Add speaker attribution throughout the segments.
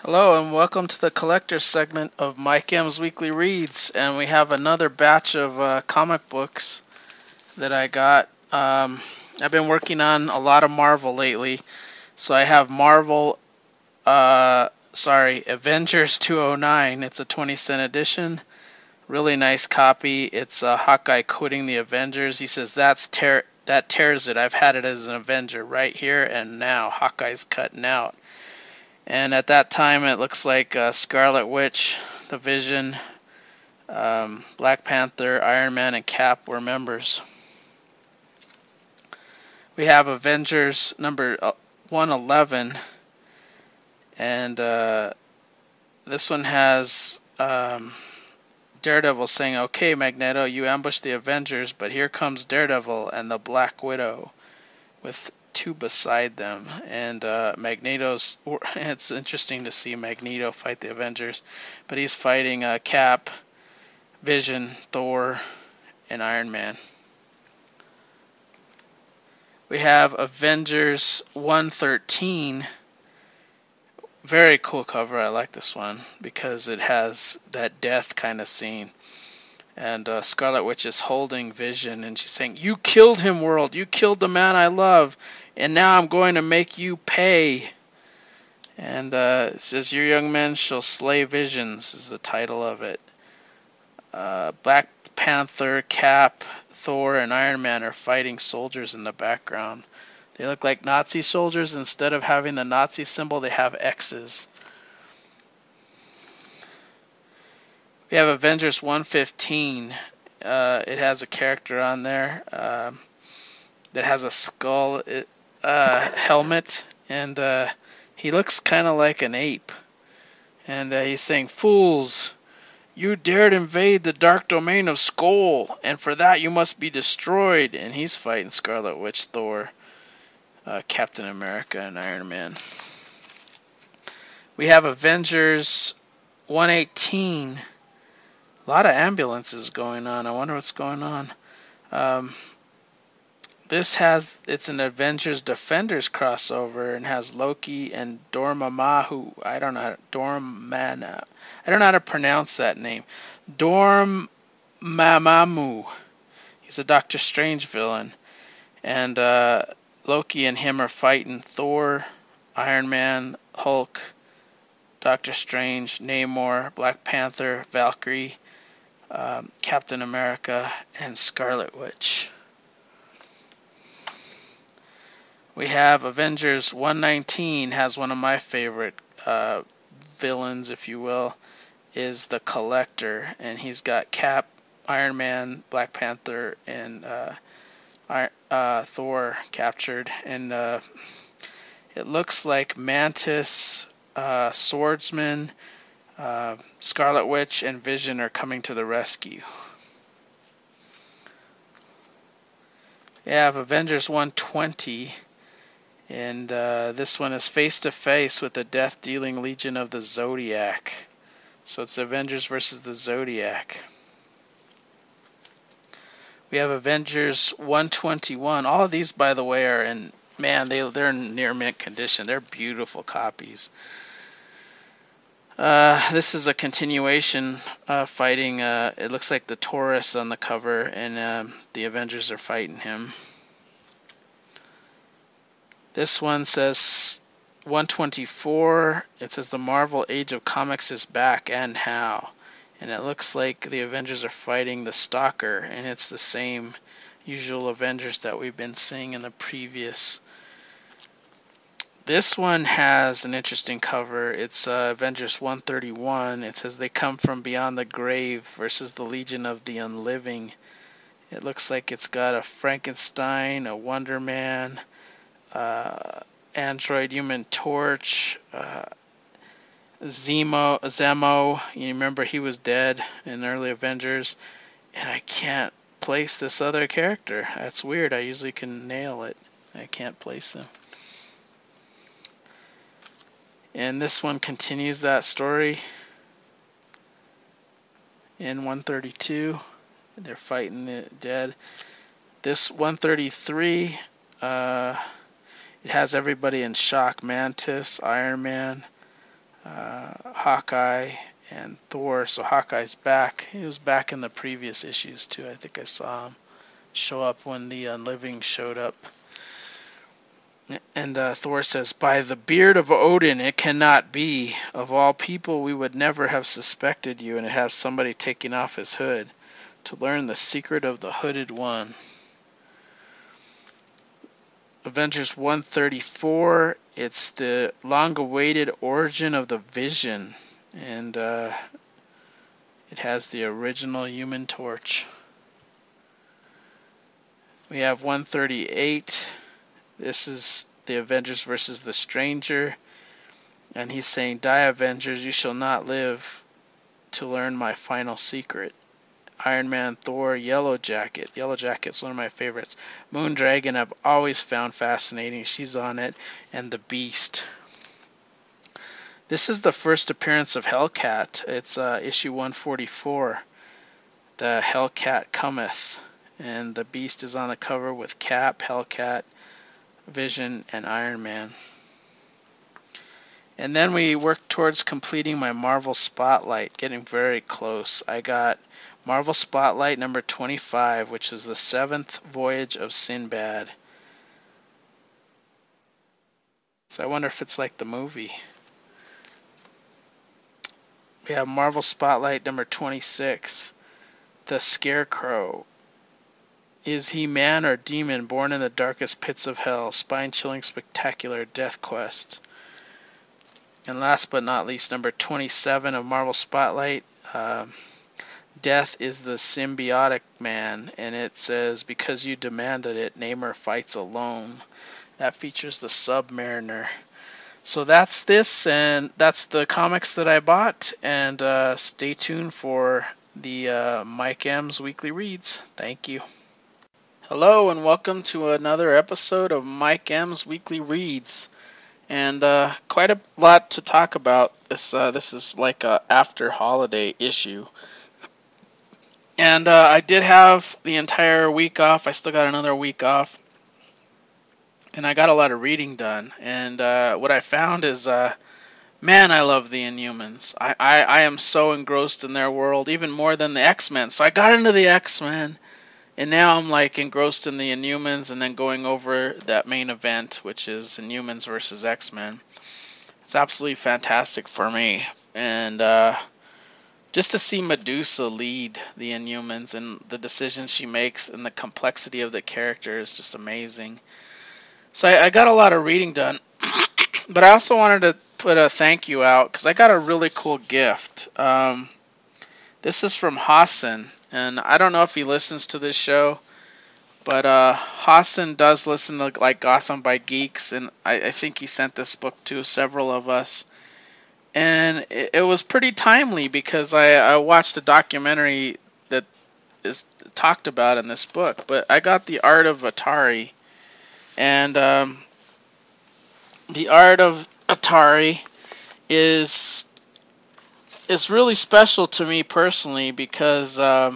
Speaker 1: Hello and welcome to the collector's segment of Mike M's Weekly Reads, and we have another batch of comic books that I got. I've been working on a lot of Marvel lately, so I have Avengers 209. It's a 20-cent edition, really nice copy. It's Hawkeye quitting the Avengers. He says that tears it. I've had it as an Avenger right here and now. Hawkeye's cutting out. And at that time, it looks like Scarlet Witch, the Vision, Black Panther, Iron Man, and Cap were members. We have Avengers number 111, and this one has Daredevil saying, "Okay, Magneto, you ambushed the Avengers, but here comes Daredevil and the Black Widow with two beside them." And Magneto's, it's interesting to see Magneto fight the Avengers, but he's fighting Cap, Vision, Thor, and Iron Man. We have Avengers 113. Very cool cover. I like this one because it has that death kind of scene. And Scarlet Witch is holding Vision, and she's saying, "You killed him, world. You killed the man I love, and now I'm going to make you pay." And it says, "Your young men shall slay visions," is the title of it. Black Panther, Cap, Thor, and Iron Man are fighting soldiers in the background. They look like Nazi soldiers. Instead of having the Nazi symbol, they have X's. We have Avengers 115. It has a character on there that has a skull helmet, and he looks kind of like an ape. And he's saying, "Fools, you dared invade the dark domain of Skoll, and for that you must be destroyed." And he's fighting Scarlet Witch, Thor, Captain America, and Iron Man. We have Avengers 118. A lot of ambulances going on. I wonder what's going on. It's an Avengers Defenders crossover and has Loki and Dormammu. I don't know how to pronounce that name. Dormammu. He's a Doctor Strange villain. And Loki and him are fighting Thor, Iron Man, Hulk, Doctor Strange, Namor, Black Panther, Valkyrie, Captain America, and Scarlet Witch. We have Avengers 119, has one of my favorite villains, if you will, is the Collector, and he's got Cap, Iron Man, Black Panther, and Thor captured, and it looks like Mantis, Swordsman, Scarlet Witch, and Vision are coming to the rescue. We have Avengers 120, and this one is face to face with the death-dealing Legion of the Zodiac. So it's Avengers versus the Zodiac. We have Avengers 121. All of these, by the way, are in, man, they're in near mint condition. They're beautiful copies. This is a continuation fighting, it looks like the Taurus on the cover, and the Avengers are fighting him. This one says 124. It says the Marvel Age of Comics is back and how. And it looks like the Avengers are fighting the Stalker, and it's the same usual Avengers that we've been seeing in the previous. This one has an interesting cover. It's Avengers 131. It says they come from beyond the grave versus the Legion of the Unliving. It looks like it's got a Frankenstein, a Wonder Man, Android Human Torch, Zemo. You remember he was dead in early Avengers. And I can't place this other character. That's weird. I usually can nail it. I can't place him. And this one continues that story in 132. They're fighting the dead. This 133, it has everybody in shock. Mantis, Iron Man, Hawkeye and Thor. So Hawkeye's back. He was back in the previous issues too. I think I saw him show up when the Unliving showed up. And Thor says, "By the beard of Odin, it cannot be. Of all people, we would never have suspected you." And it has somebody taking off his hood to learn the secret of the Hooded One. Avengers 134, it's the long-awaited origin of the Vision. And it has the original Human Torch. We have 138. This is the Avengers versus the Stranger. And he's saying, "Die, Avengers, you shall not live to learn my final secret." Iron Man, Thor, Yellow Jacket. Yellow Jacket's one of my favorites. Moondragon I've always found fascinating. She's on it. And the Beast. This is the first appearance of Hellcat. It's issue 144. The Hellcat Cometh. And the Beast is on the cover with Cap, Hellcat, Vision, and Iron Man. And then we work towards completing my Marvel Spotlight, getting very close. I got Marvel Spotlight number 25, which is the 7th voyage of Sinbad. So I wonder if it's like the movie. We have Marvel Spotlight number 26, the Scarecrow. Is he man or demon born in the darkest pits of hell? Spine-chilling, spectacular death quest. And last but not least, number 27 of Marvel Spotlight, Death is the Symbiotic Man. And it says, "Because you demanded it, Namor fights alone." That features the Submariner. So that's this, and that's the comics that I bought. And stay tuned for the Mike M's Weekly Reads. Thank you. Hello and welcome to another episode of Mike M's Weekly Reads, and quite a lot to talk about. This is like a after holiday issue, and I did have the entire week off. I still got another week off, and I got a lot of reading done. And what I found is, man, I love the Inhumans. I am so engrossed in their world, even more than the X-Men. So I got into the X-Men. And now I'm like engrossed in the Inhumans, and then going over that main event, which is Inhumans versus X-Men. It's absolutely fantastic for me. And just to see Medusa lead the Inhumans and the decisions she makes and the complexity of the character is just amazing. So I got a lot of reading done. But I also wanted to put a thank you out because I got a really cool gift. This is from Hassan. And I don't know if he listens to this show, but Hassan does listen to like Gotham by Geeks, and I think he sent this book to several of us. And it was pretty timely because I watched a documentary that is talked about in this book. But I got The Art of Atari, and The Art of Atari is really special to me personally because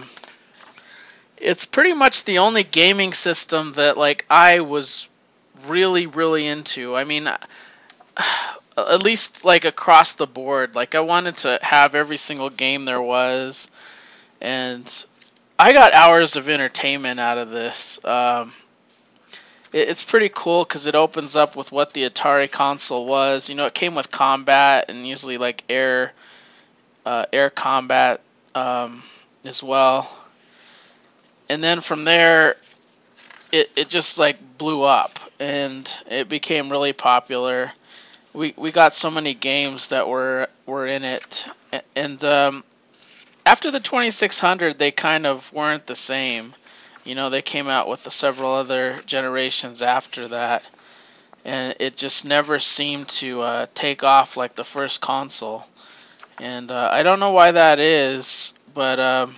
Speaker 1: it's pretty much the only gaming system that like I was really, really into. I mean, at least like across the board. Like I wanted to have every single game there was, and I got hours of entertainment out of this. It's pretty cool because it opens up with what the Atari console was. You know, it came with combat and usually like air combat as well. And then from there, it just like blew up and it became really popular. We got so many games that were in it, and after the 2600, they kind of weren't the same. You know, they came out with several other generations after that, and it just never seemed to take off like the first console. And I don't know why that is, but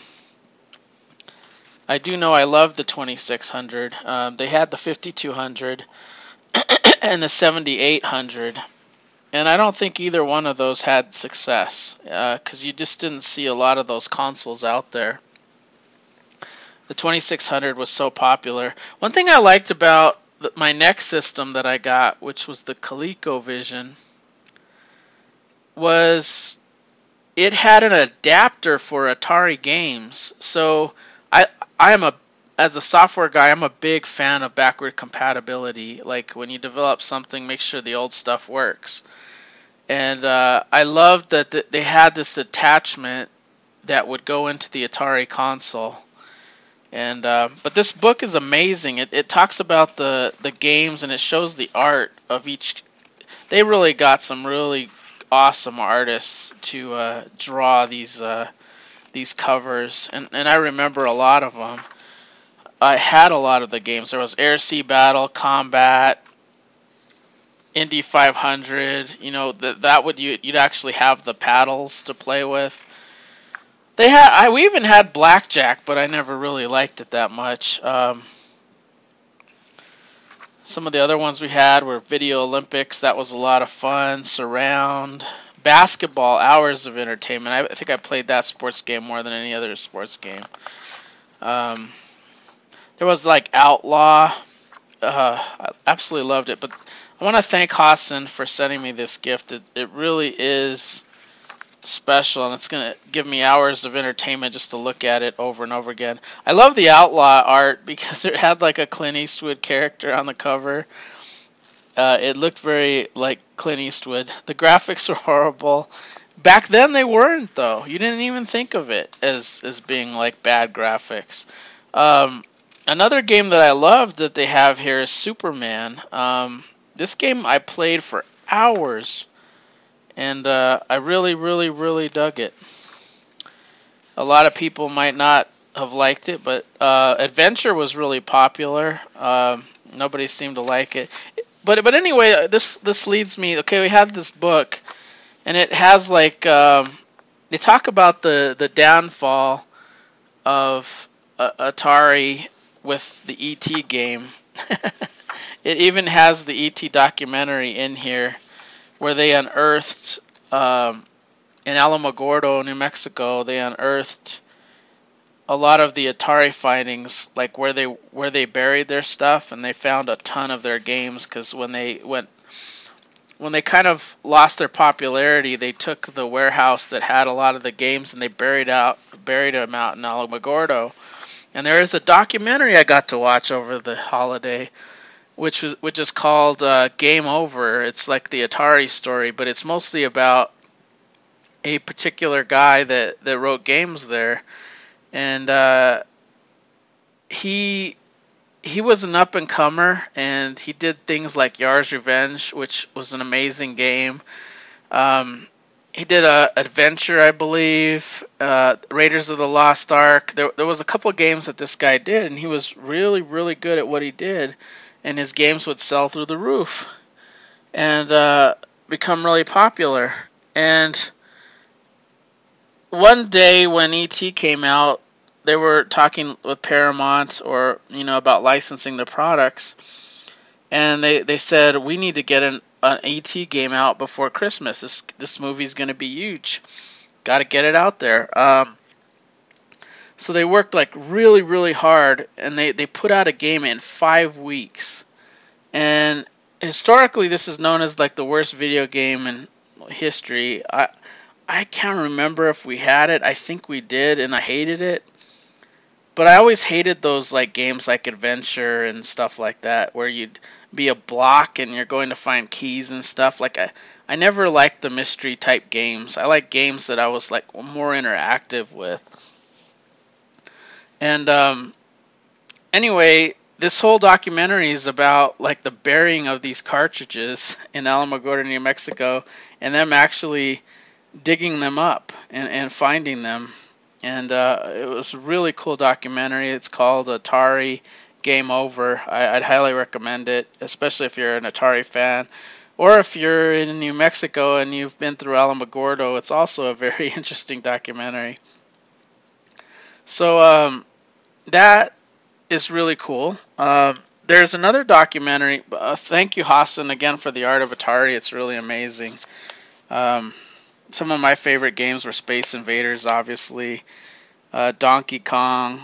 Speaker 1: I do know I love the 2600. They had the 5200 and the 7800. And I don't think either one of those had success because you just didn't see a lot of those consoles out there. The 2600 was so popular. One thing I liked about my next system that I got, which was the ColecoVision, was it had an adapter for Atari games. So I I am a as a software guy, I'm a big fan of backward compatibility. Like when you develop something, make sure the old stuff works. And I loved that they had this attachment that would go into the Atari console. And but this book is amazing. It talks about the games and it shows the art of each. They really got some really awesome artists to draw these covers, and I remember a lot of them. I had a lot of the games. There was Air Sea Battle, Combat, Indy 500. You know that would you'd actually have the paddles to play with. We even had Blackjack, but I never really liked it that much. Some of the other ones we had were Video Olympics. That was a lot of fun. Surround. Basketball, Hours of Entertainment. I think I played that sports game more than any other sports game. There was like Outlaw. I absolutely loved it. But I want to thank Hassan for sending me this gift. It really is special, and it's going to give me hours of entertainment just to look at it over and over again. I love the Outlaw art because it had like a Clint Eastwood character on the cover. It looked very like Clint Eastwood. The graphics were horrible. Back then they weren't, though. You didn't even think of it as being like bad graphics. Another game that I loved that they have here is Superman. This game I played for hours, and I really, really, really dug it. A lot of people might not have liked it, but Adventure was really popular. Nobody seemed to like it. But anyway, this leads me. Okay, we had this book, and it has like they talk about the downfall of Atari with the E.T. game. It even has the E.T. documentary in here, where they unearthed in Alamogordo, New Mexico. They unearthed a lot of the Atari findings, like where they buried their stuff, and they found a ton of their games because when they kind of lost their popularity, they took the warehouse that had a lot of the games and they buried them out in Alamogordo. And there is a documentary I got to watch over the holiday, which is called Game Over. It's like the Atari story, but it's mostly about a particular guy that wrote games there. And he was an up and comer, and he did things like Yar's Revenge, which was an amazing game. He did a Adventure, I believe, Raiders of the Lost Ark. There was a couple of games that this guy did, and he was really, really good at what he did, and his games would sell through the roof and become really popular. And one day when E.T. came out, they were talking with Paramount about licensing the products, and they said, we need to get an E.T. game out before Christmas. This movie's going to be huge. Got to get it out there. So they worked like really, really hard, and they put out a game in 5 weeks. And historically, this is known as like the worst video game in history. I can't remember if we had it. I think we did, and I hated it. But I always hated those like games like Adventure and stuff like that, where you'd be a block and you're going to find keys and stuff. Like I never liked the mystery type games. I like games that I was like more interactive with. And anyway, this whole documentary is about like the burying of these cartridges in Alamogordo, New Mexico, and them actually digging them up and finding them. And it was a really cool documentary. It's called Atari Game Over. I'd highly recommend it, especially if you're an Atari fan. Or if you're in New Mexico and you've been through Alamogordo, it's also a very interesting documentary. So that is really cool. There's another documentary. Thank you, Hassan, again for the art of Atari. It's really amazing. Some of my favorite games were Space Invaders, obviously, Donkey Kong,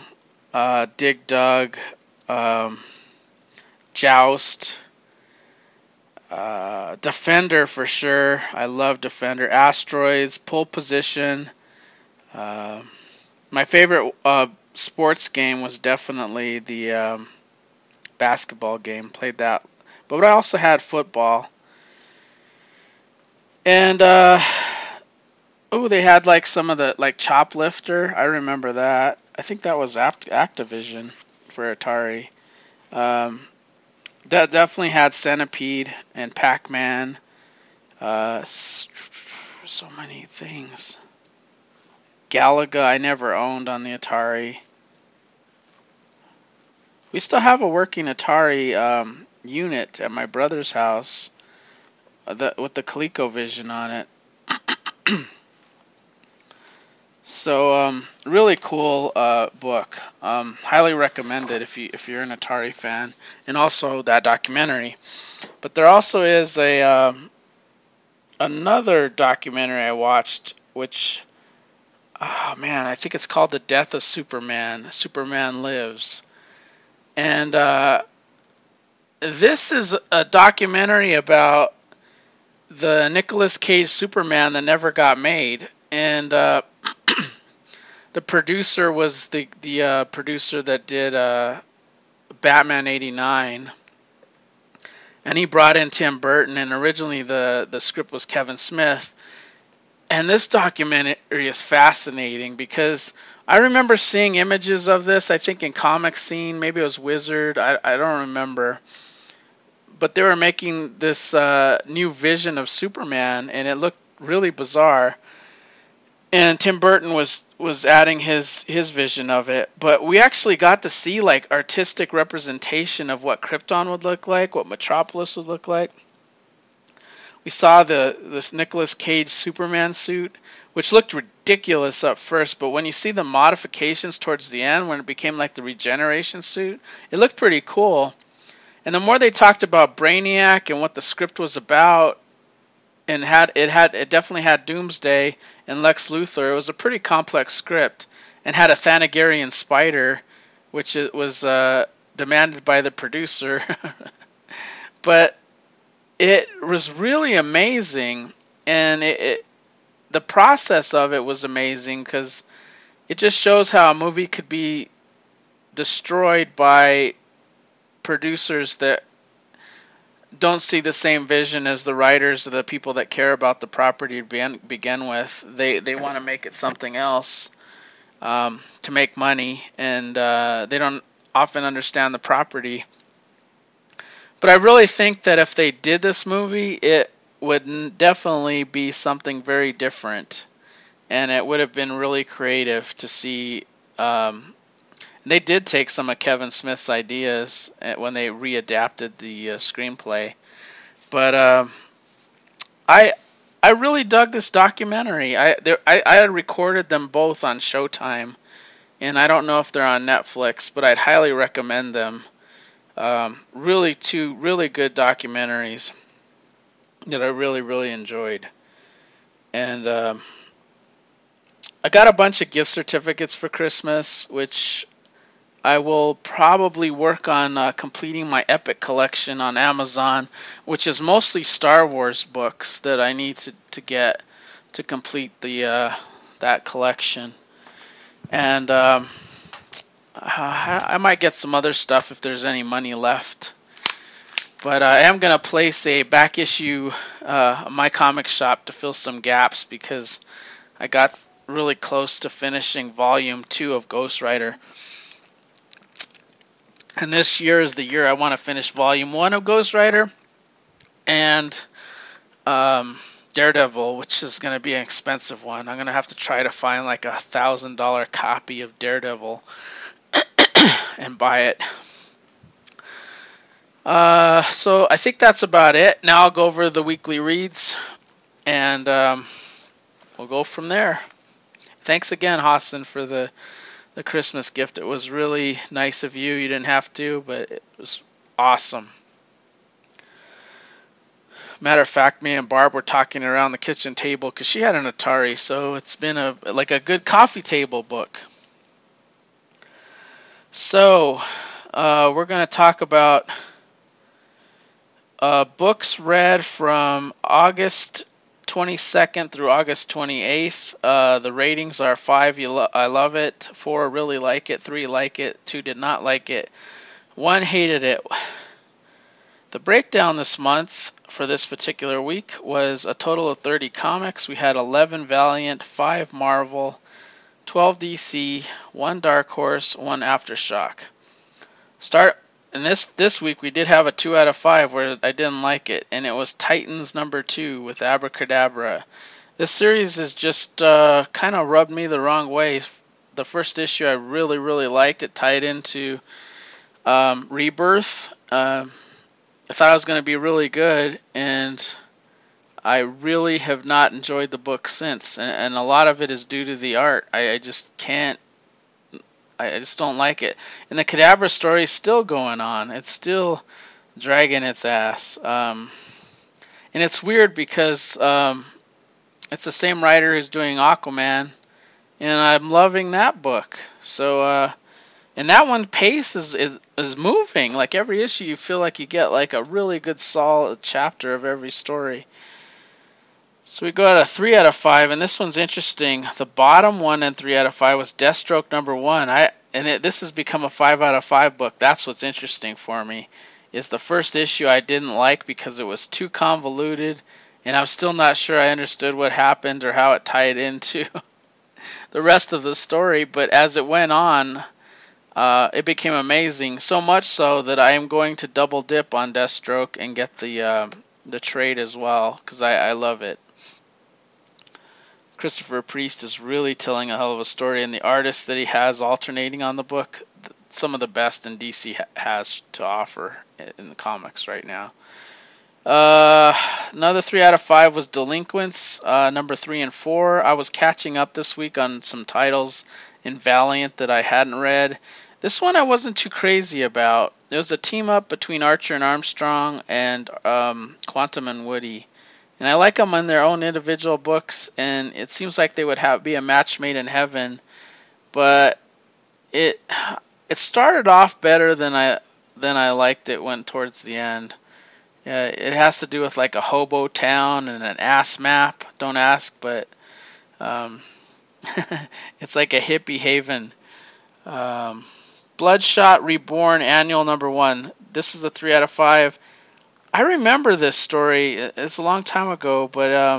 Speaker 1: Dig Dug, Joust. Defender for sure. I love Defender. Asteroids, Pole Position. Uh, my favorite sports game was definitely the basketball game. Played that, but I also had football. And they had like some of the like Choplifter. I remember that. I think that was Activision for Atari. Um, that definitely had Centipede and Pac-Man. So many things. Galaga I never owned on the Atari. We still have a working Atari unit at my brother's house with the ColecoVision on it. So really cool book. Highly recommend it if you're an Atari fan, and also that documentary. But there also is a another documentary I watched, which I think it's called The Death of Superman. Superman Lives, and this is a documentary about the Nicolas Cage Superman that never got made, and the producer was the producer that did Batman '89, and he brought in Tim Burton. And originally the script was Kevin Smith. And this documentary is fascinating because I remember seeing images of this. I think in Comic Scene, maybe it was Wizard. I don't remember. But they were making this new vision of Superman, and it looked really bizarre. And Tim Burton was adding his vision of it, but we actually got to see like artistic representation of what Krypton would look like, what Metropolis would look like. We saw this Nicolas Cage Superman suit, which looked ridiculous at first, but when you see the modifications towards the end, when it became like the regeneration suit, it looked pretty cool. And the more they talked about Brainiac and what the script was about, and it definitely had Doomsday and Lex Luthor. It was a pretty complex script, and had a Thanagarian spider, which it was demanded by the producer. But it was really amazing, and the process of it was amazing because it just shows how a movie could be destroyed by producers that don't see the same vision as the writers or the people that care about the property to begin with. They want to make it something else to make money, and they don't often understand the property. But I really think that if they did this movie, it would definitely be something very different, and it would have been really creative to see. They did take some of Kevin Smith's ideas when they readapted the screenplay, but I really dug this documentary. I had recorded them both on Showtime, and I don't know if they're on Netflix, but I'd highly recommend them. Really, two really good documentaries that I really enjoyed, and I got a bunch of gift certificates for Christmas, which I will probably work on completing my Epic collection on Amazon, which is mostly Star Wars books that I need to get to complete the that collection. And I might get some other stuff if there's any money left. But I am going to place a back issue My Comic Shop to fill some gaps because I got really close to finishing Volume 2 of Ghost Rider. And this year is the year I want to finish Volume 1 of Ghost Rider and Daredevil, which is going to be an expensive one. I'm going to have to try to find like $1,000 copy of Daredevil and buy it. So I think that's about it. Now I'll go over the weekly reads, and we'll go from there. Thanks again, Hassan, for the Christmas gift. It was really nice of you. You didn't have to, but it was awesome. Matter of fact, me and Barb were talking around the kitchen table because she had an Atari, so it's been a good coffee table book. So we're going to talk about Books read from August 22nd through August 28th. The ratings are 5, I love it, 4, really like it, 3, like it, 2, did not like it, 1, hated it. The breakdown this month for this particular week was a total of 30 comics. We had 11 Valiant, 5 Marvel, 12 DC, 1 Dark Horse, 1 Aftershock. And this week we did have a 2 out of 5 where I didn't like it, and it was Titans number 2 with Abracadabra. This series has just kind of rubbed me the wrong way. The first issue I really, really liked. It tied into Rebirth. I thought it was going to be really good, and I really have not enjoyed the book since. And a lot of it is due to the art. I just can't. I just don't like it. And the Kadabra story is still going on. It's still dragging its ass. And it's weird because it's the same writer who's doing Aquaman, and I'm loving that book. So, and that one pace is moving. Like every issue, you feel like you get like a really good solid chapter of every story. So we got a 3 out of 5, and this one's interesting. The bottom one in 3 out of 5 was Deathstroke number 1. This has become a 5 out of 5 book. That's what's interesting for me. Is the first issue I didn't like because it was too convoluted, and I'm still not sure I understood what happened or how it tied into the rest of the story. But as it went on, it became amazing. So much so that I am going to double dip on Deathstroke and get the trade as well because I love it. Christopher Priest is really telling a hell of a story, and the artists that he has alternating on the book, some of the best in DC has to offer in the comics right now. Another 3 out of 5 was Delinquents, number 3 and 4. I was catching up this week on some titles in Valiant that I hadn't read. This one I wasn't too crazy about. There was a team up between Archer and Armstrong and Quantum and Woody. And I like them in their own individual books, and it seems like they would be a match made in heaven. But it started off better than I liked it went towards the end. It has to do with like a hobo town and an ass map. Don't ask, but it's like a hippie haven. Bloodshot Reborn Annual number 1. This is a 3 out of 5. I remember this story. It's a long time ago, but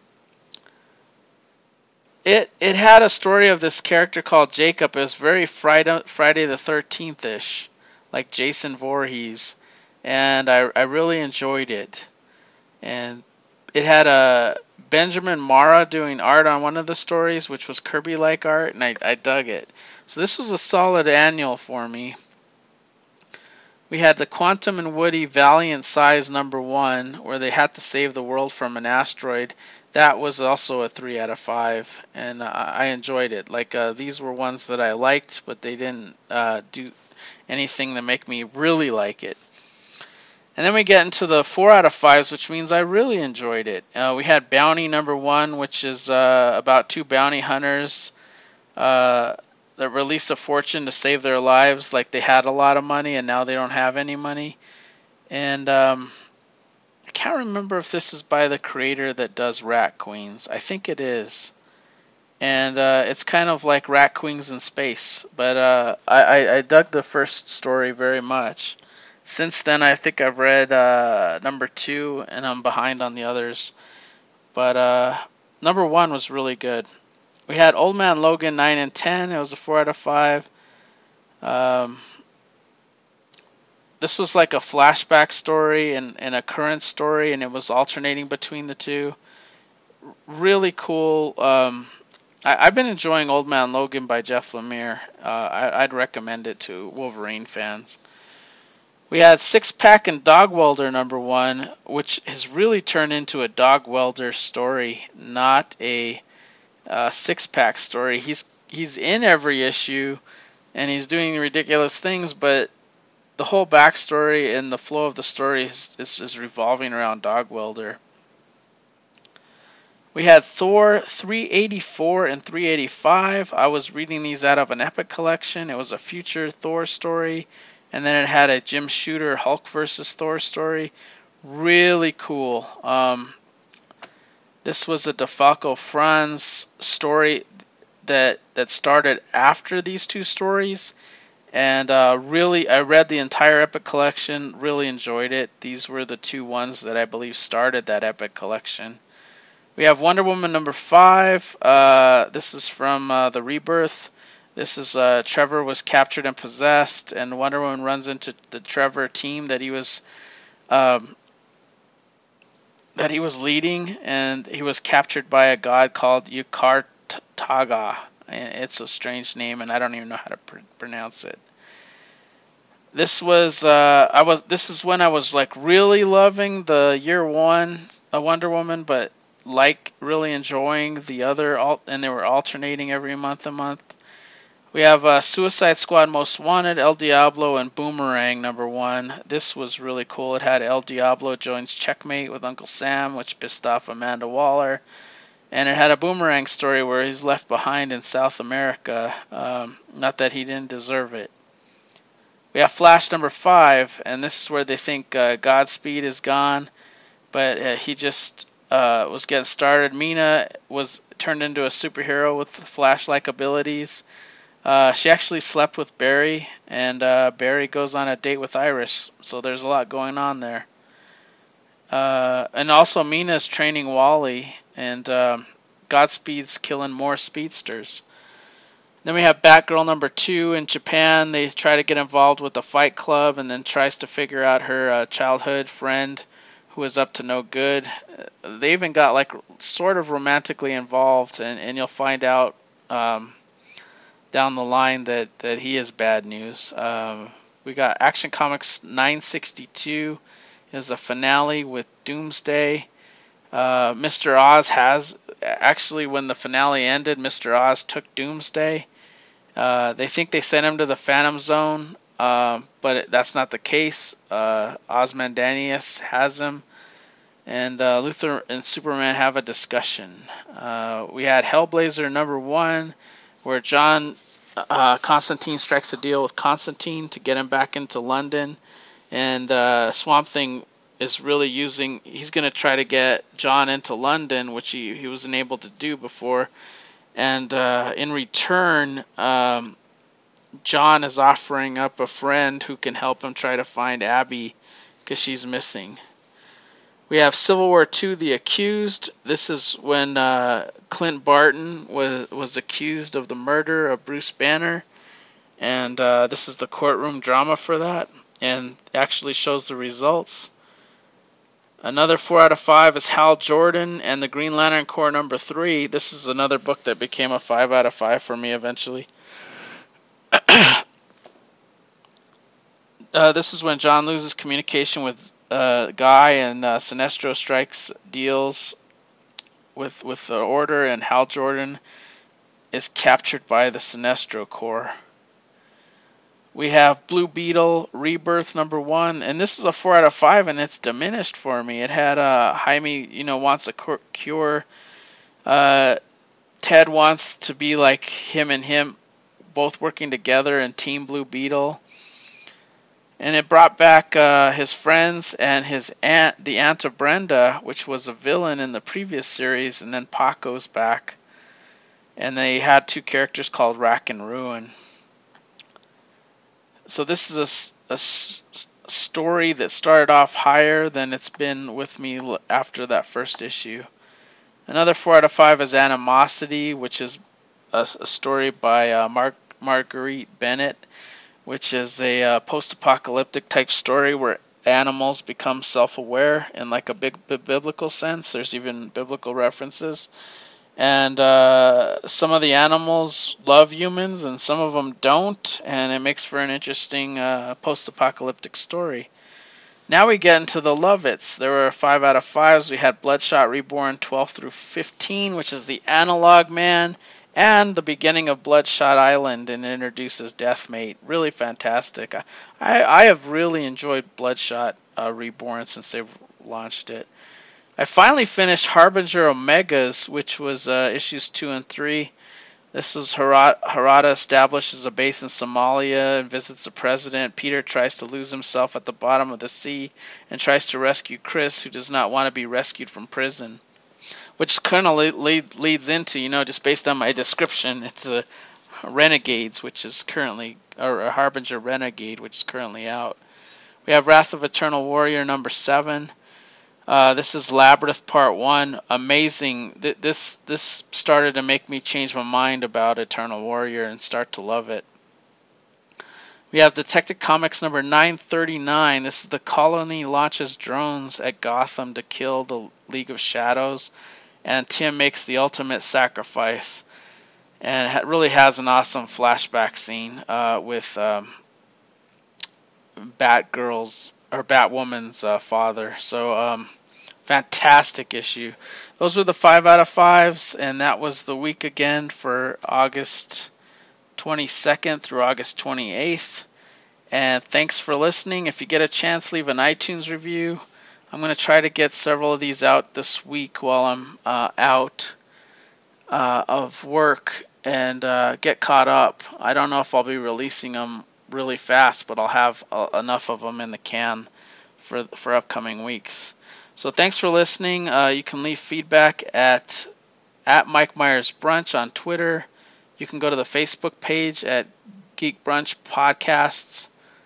Speaker 1: it had a story of this character called Jacob. It was very Friday the 13th-ish, like Jason Voorhees, and I really enjoyed it. And it had Benjamin Mara doing art on one of the stories, which was Kirby-like art, and I dug it. So this was a solid annual for me. We had the Quantum and Woody Valiant Size number 1, where they had to save the world from an asteroid. That was also a 3 out of 5, and I enjoyed it. Like these were ones that I liked, but they didn't do anything to make me really like it. And then we get into the 4 out of 5s, which means I really enjoyed it. We had Bounty number 1, which is about 2 bounty hunters that release a fortune to save their lives. Like they had a lot of money and now they don't have any money. And I can't remember if this is by the creator that does Rat Queens. I think it is. And it's kind of like Rat Queens in space. But I dug the first story very much. Since then, I think I've read number 2, and I'm behind on the others. But number 1 was really good. We had Old Man Logan 9 and 10. It was a 4 out of 5. This was like a flashback story and a current story, and it was alternating between the two. Really cool. I've been enjoying Old Man Logan by Jeff Lemire. I'd recommend it to Wolverine fans. We had Six Pack and Dog Welder number 1, which has really turned into a Dog Welder story, not a Six Pack story. He's in every issue, and he's doing ridiculous things, but the whole backstory and the flow of the story is revolving around Dog Welder. We had Thor 384 and 385. I was reading these out of an Epic collection. It was a future Thor story, and then it had a Jim Shooter Hulk versus Thor story. Really cool. This was a DeFalco Franz story that started after these two stories, and really, I read the entire Epic collection. Really enjoyed it. These were the two ones that I believe started that Epic collection. We have Wonder Woman number 5. This is from the Rebirth. This is Trevor was captured and possessed, and Wonder Woman runs into the Trevor team um, that he was leading, and he was captured by a god called Yukartaga. It's a strange name, and I don't even know how to pronounce it. This was This is when I was like really loving the year one Wonder Woman, but like really enjoying the other and they were alternating every month. We have Suicide Squad Most Wanted, El Diablo, and Boomerang number 1. This was really cool. It had El Diablo joins Checkmate with Uncle Sam, which pissed off Amanda Waller. And it had a Boomerang story where he's left behind in South America. Not that he didn't deserve it. We have Flash number 5, and this is where they think Godspeed is gone, but he just was getting started. Mina was turned into a superhero with Flash-like abilities. She actually slept with Barry, and Barry goes on a date with Iris, so there's a lot going on there. And also Mina's training Wally, and Godspeed's killing more speedsters. Then we have Batgirl number 2 in Japan. They try to get involved with the Fight Club, and then tries to figure out her childhood friend who is up to no good. They even got like sort of romantically involved, and you'll find out down the line that he is bad news. We got Action Comics 962 is a finale with Doomsday. Mr. Oz has actually, when the finale ended, Mr. Oz took Doomsday. They think they sent him to the Phantom Zone, but that's not the case. Ozymandias has him, and Luthor and Superman have a discussion. We had Hellblazer number 1, where John Constantine strikes a deal with Constantine to get him back into London, and Swamp Thing is really he's going to try to get John into London, which he wasn't able to do before, and in return, John is offering up a friend who can help him try to find Abby, because she's missing. We have Civil War II, The Accused. This is when Clint Barton was accused of the murder of Bruce Banner, and this is the courtroom drama for that, and actually shows the results. Another 4 out of 5 is Hal Jordan and the Green Lantern Corps number 3. This is another book that became a 5 out of 5 for me eventually. This is when John loses communication with Guy, and Sinestro strikes deals with the Order, and Hal Jordan is captured by the Sinestro Corps. We have Blue Beetle Rebirth number 1, and this is a 4 out of 5, and it's diminished for me. It had Jaime, wants a cure. Ted wants to be like him and him, both working together in Team Blue Beetle. And it brought back his friends and his aunt, the aunt of Brenda, which was a villain in the previous series, and then Paco's back. And they had 2 characters called Rack and Ruin. So this is a story that started off higher than it's been with me after that first issue. Another 4 out of 5 is Animosity, which is a story by Marguerite Bennett, which is a post-apocalyptic type story where animals become self-aware in like a big biblical sense. There's even biblical references. And some of the animals love humans and some of them don't, and it makes for an interesting post-apocalyptic story. Now we get into the Lovitz. There were 5 out of 5s. We had Bloodshot Reborn 12 through 15, which is the Analog Man, and the beginning of Bloodshot Island, and introduces Deathmate. Really fantastic. I have really enjoyed Bloodshot Reborn since they've launched it. I finally finished Harbinger Omegas, which was issues 2 and 3. This is Harada establishes a base in Somalia and visits the president. Peter tries to lose himself at the bottom of the sea and tries to rescue Chris, who does not want to be rescued from prison. Which kind of leads into, just based on my description, it's a Renegades, which is currently, or a Harbinger Renegade, which is currently out. We have Wrath of Eternal Warrior number 7. This is Labyrinth Part 1. Amazing. This started to make me change my mind about Eternal Warrior and start to love it. We have Detective Comics number 939. This is the Colony launches drones at Gotham to kill the League of Shadows, and Tim makes the ultimate sacrifice. And it really has an awesome flashback scene with Batgirl's or Batwoman's father. So fantastic issue. Those were the 5 out of 5s, and that was the week again for August 22nd through August 28th. And thanks for listening. If you get a chance, leave an iTunes review. I'm going to try to get several of these out this week while I'm out of work and get caught up. I don't know if I'll be releasing them really fast, but I'll have enough of them in the can for upcoming weeks. So thanks for listening. You can leave feedback at Mike Myers Brunch on Twitter. You can go to the Facebook page at Geek Brunch Podcasts.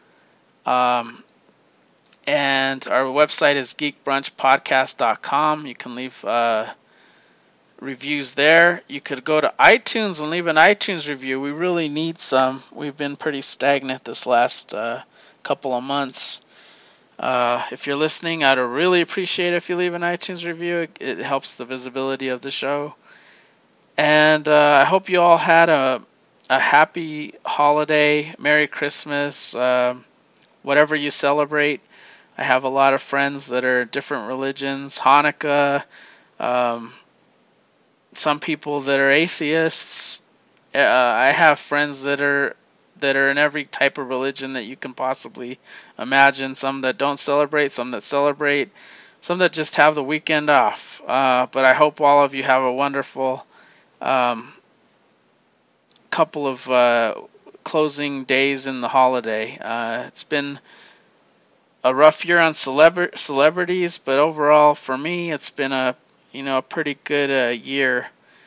Speaker 1: And our website is geekbrunchpodcast.com. You can leave reviews there. You could go to iTunes and leave an iTunes review. We really need some. We've been pretty stagnant this last couple of months. If you're listening, I'd really appreciate it if you leave an iTunes review. It helps the visibility of the show. And I hope you all had a happy holiday, Merry Christmas, whatever you celebrate. I have a lot of friends that are different religions, Hanukkah, some people that are atheists. I have friends that are in every type of religion that you can possibly imagine. Some that don't celebrate, some that celebrate, some that just have the weekend off. But I hope all of you have a wonderful couple of closing days in the holiday. It's been a rough year on celebrities, but overall for me, it's been a pretty good year.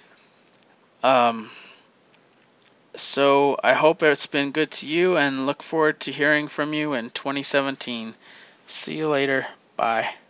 Speaker 1: So I hope it's been good to you, and look forward to hearing from you in 2017. See you later. Bye.